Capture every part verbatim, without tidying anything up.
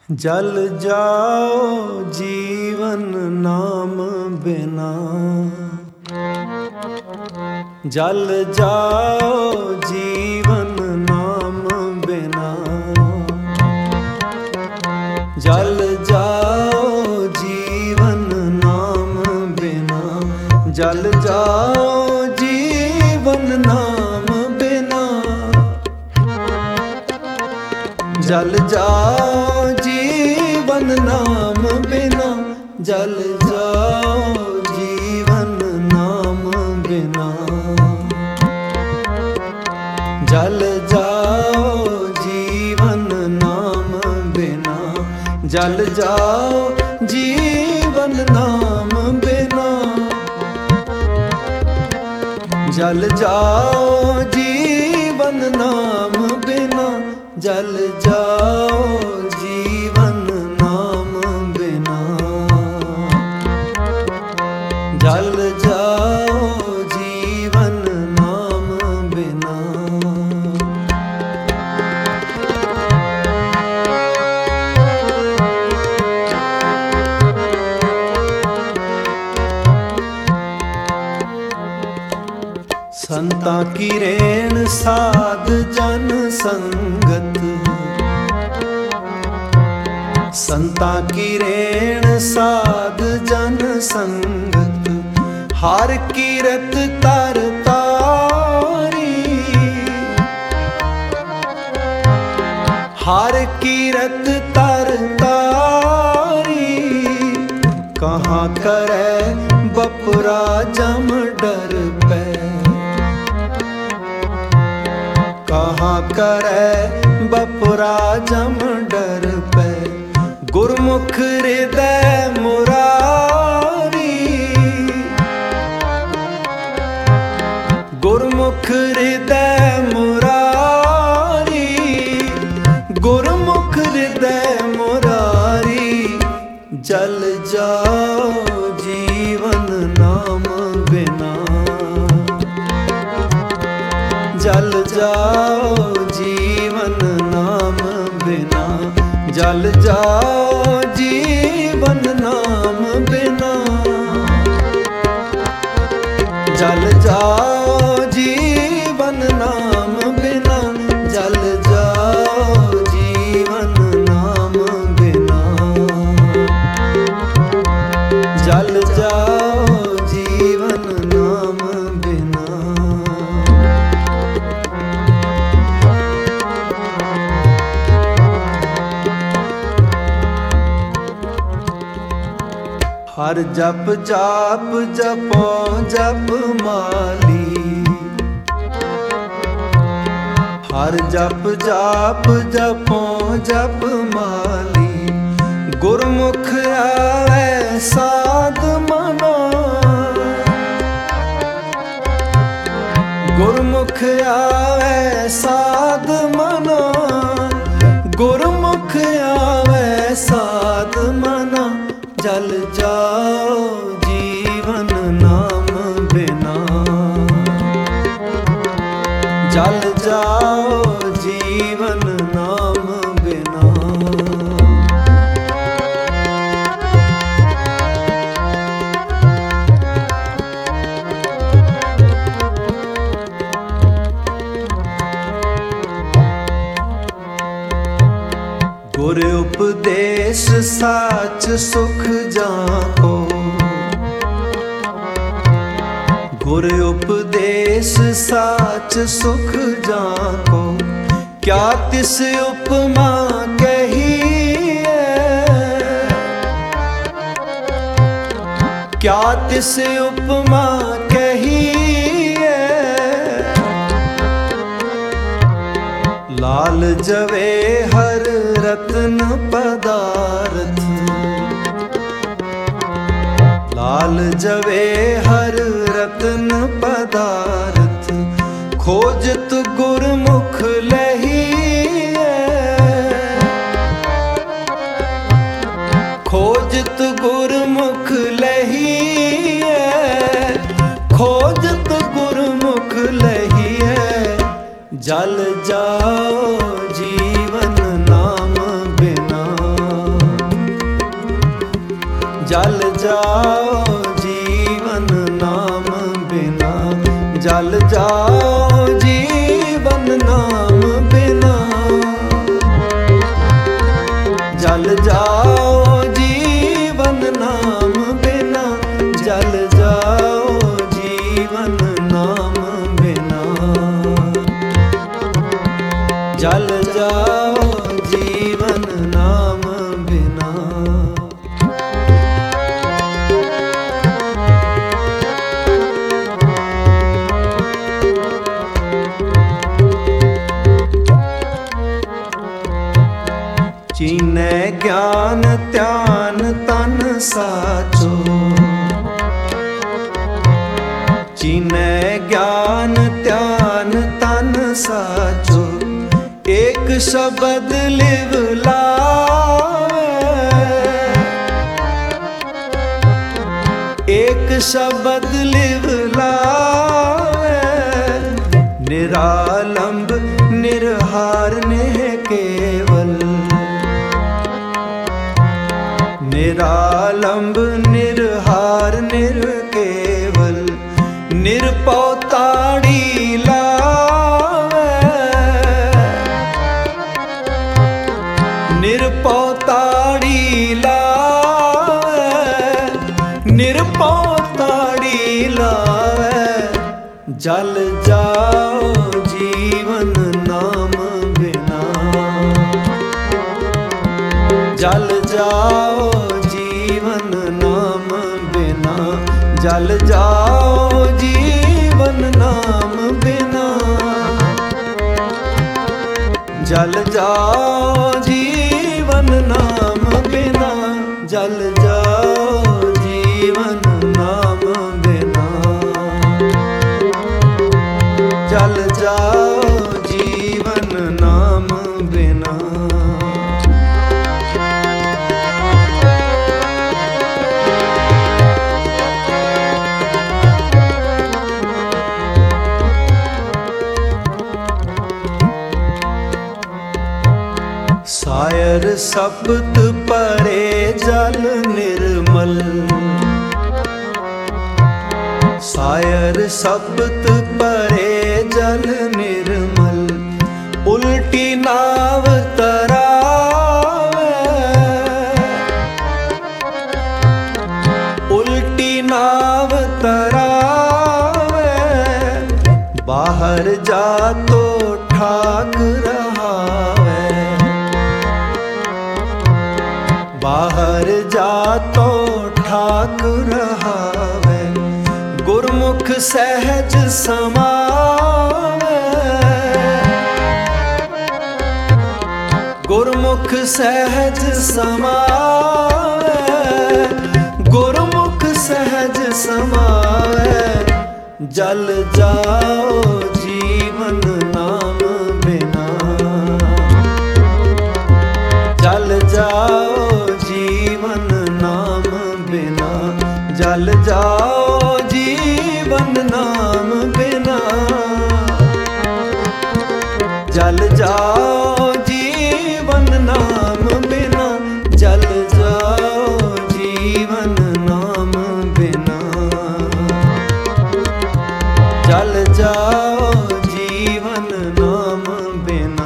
जल जाओ जीवन नाम बिना, जल जाओ जीवन नाम बिना, जल जाओ जीवन नाम बिना, जल जाओ जीवन नाम बिना, जल जाओ जीवन नाम बिना, जल जाओ जीवन नाम बिना, जल जाओ जीवन नाम बिना, जल जाओ जीवन नाम बिना, जल जाओ जीवन नाम बिना, जल जाओ जीवन नाम बिना, जल जाओ जीवन नाम बिना। संता की रेण साध जन संगत, संता की रेण साध जन संगत, हर कीरत तर तारी, हर कीरत तर तारी, कहाँ करे बपुरा जम डर पे, कहाँ करे बपुरा जम डर पे, गुरमुख हृदय मुरारी, गुरमुख हृदय मुरारी, गुरमुख हृदय मुरारी, जल जाओ जीवन नाम बिना, जल जाओ जीवन नाम बिना, जल जाओ जीवन नाम बिना, जल जाओ जीवन नाम बिना, जल जाओ जीवन नाम बिना, जल जाओ जीवन नाम बिना। हर जप जाप जपो जप माली, हर जप जाप जपो जप माली, गुरमुख आवे साध मना, गुरमुख आवे साध मना, गुरमुख आवे साध मना, जल जाओ जीवन नाम बिना, जल जाओ जीवन नाम बिना। गुर उपदेश साच सुख जाको, गुर उपदेश साच सुख जाको, क्या तिस उपमा कही है, क्या तिस उपमा कही है, लाल जवे हर रत्न पदार्थ, लाल जवे हर रत्न पदार्थ, खोजत गुरमुख लही है, खोजत गुरमुख लही है, खोजत गुरमुख लही है, जल जाओ जीवन नाम बिना, जाओ जीवन नाम बिना, जल जाओ जीवन नाम बिना, जल जाओ जीवन नाम बिना, जल जाओ जीवन नाम बिना, जल जाओ जीवन नाम बिना। चीनै ज्ञान ध्यान तन साचो, चीनै ज्ञान ध्यान तन साचो, एक शब्द लिव लावे, एक शब्द लिव लावे, निरालंब निर्हार नेह केवल, निरालंब निर्हार निर्केवल, निरपौ ताड़ी लावे, निरपौ ताड़ी लावे, निरपौ ताड़ी लावे, जल जाओ जीवन नाम बिना, जल जाओ जीवन नाम बिना, जल जाओ जीवन नाम बिना, जल जाओ जीवन नाम बिना, जल जाओ जीवन नाम बिना, जल जाओ जीवन नाम बिना। सायर सप्त परे जल निर्मल, सायर सप्त परे जल निर्मल, उल्टी नाव तरावे, उल्टी नाव तरावे, बाहर जा तो ठाक रहावे, बाहर जा तो ठाक रहावे, गुरमुख सहज समावे, गुरमुख सहज समावे, गुरमुख सहज समावे, जल जाओ जीवन नाम बिना, जल जाओ जीवन नाम बिना, जल जाओ जीवन नाम बिना, जल जाओ जीवन नाम बिना, जल जाओ जीवन नाम बिना, जल जाओ जीवन नाम बिना।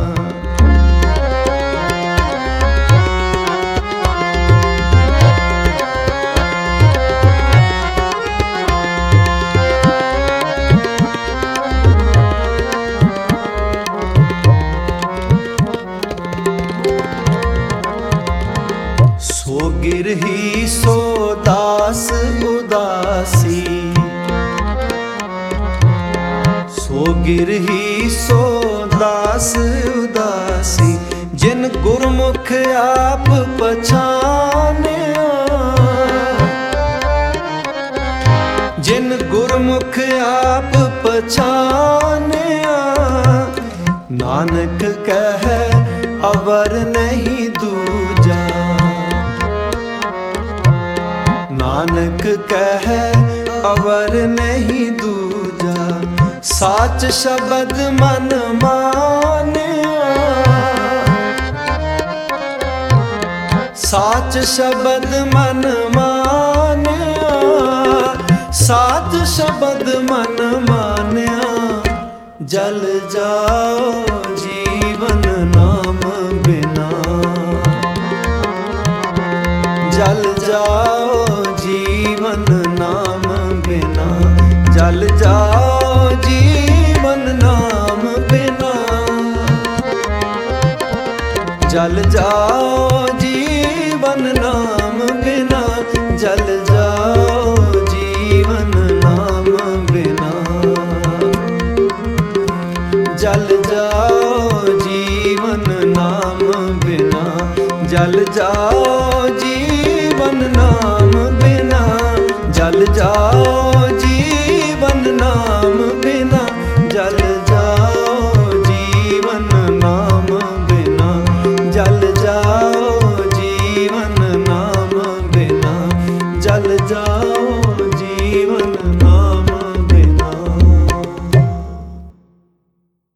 सो गिरही सो दास उदासी, सो गिरही सो दास उदासी, जिन गुरमुख आप पछानिया, जिन गुरमुख आप पछानिया, नानक कहे अवर नहीं दूजा, नानक कहे अवर नहीं दूजा, साच शब्द मन मानिया, साच शब्द मन मानिया, शब्द मन मान्या, जल जाओ जीवन नाम बिना। जल जाओ जीवन नाम बिना, जल जाओ जीवन नाम बिना। जल जाओ जीवन नाम बिना, जल जाओ जीवन नाम बिना। जल जाओ जीवन नाम बिना, जल जाओ जीवन नाम बिना। जल जाओ जीवन नाम बिना, जल जाओ जीवन नाम बिना। जल जाओ जीवन नाम बिना, जल जाओ।